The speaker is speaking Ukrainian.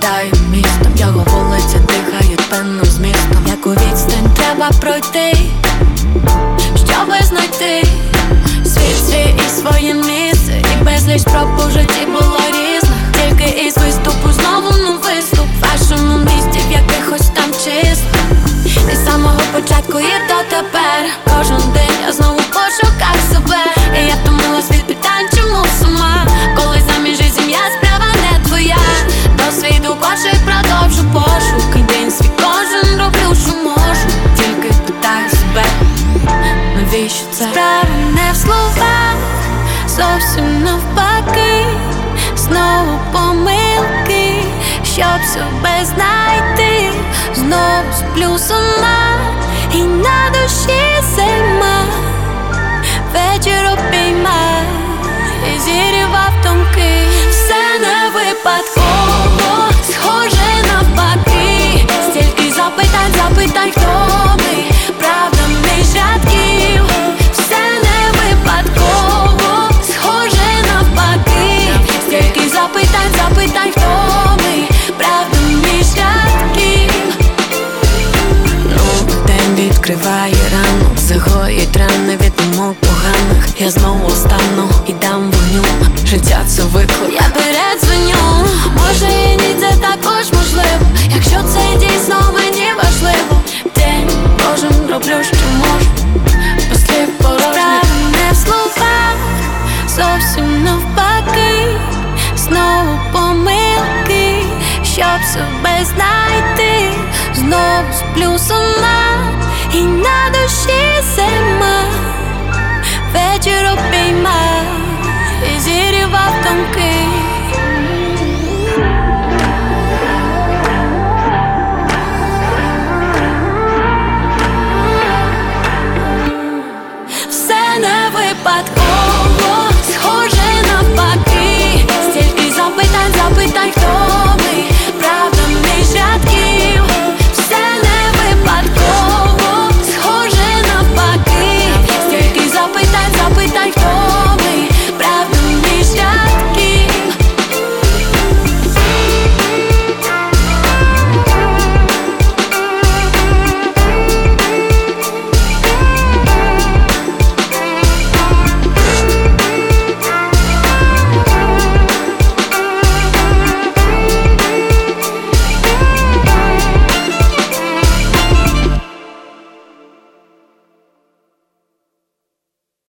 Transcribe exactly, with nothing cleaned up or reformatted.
літаю містом, його вулиця дихають певним змістом. Яку відстань треба пройти, щоби знайти світ свій і своє місце. І безліч спроб у житті було різних, тільки із виступу знову ну виступ в вашому місті, в якихось там числах. І з самого початку і дотепер кожен день я знову в пошуках себе. І я втомилась від питань, чому сама, коли заміж і сім'я справа не твоя. Досвіду хоче й продовжу пошук, і день свій кожен роблю, що можу. Тільки питаю себе, навіщо це? Справа не в словах, зовсім навпаки. Знову помилки, щоб себе знайти. Знову сплю сама, і на душі зима. Вечір обійма, і зірвав томки. Все не випадково, схоже навпаки. Стільки запитань, запитань, хто ми, правда між рядків. Все не випадково, схоже навпаки. Стільки запитань, запитань, хто ми, правда між рядків. Ну, день відкриває рану, загоїть рани від думок поганих. Я знову стану і дам вогню, життя це виклик, я передзвоню. Може і ні, це також можливо, якщо це дійсно мені важливо. День кожен роблю, що можу, послів порожніх. Справа не в словах, зовсім навпаки. Знову помилки, щоб себе знайти. Знову сплю сама, і на душі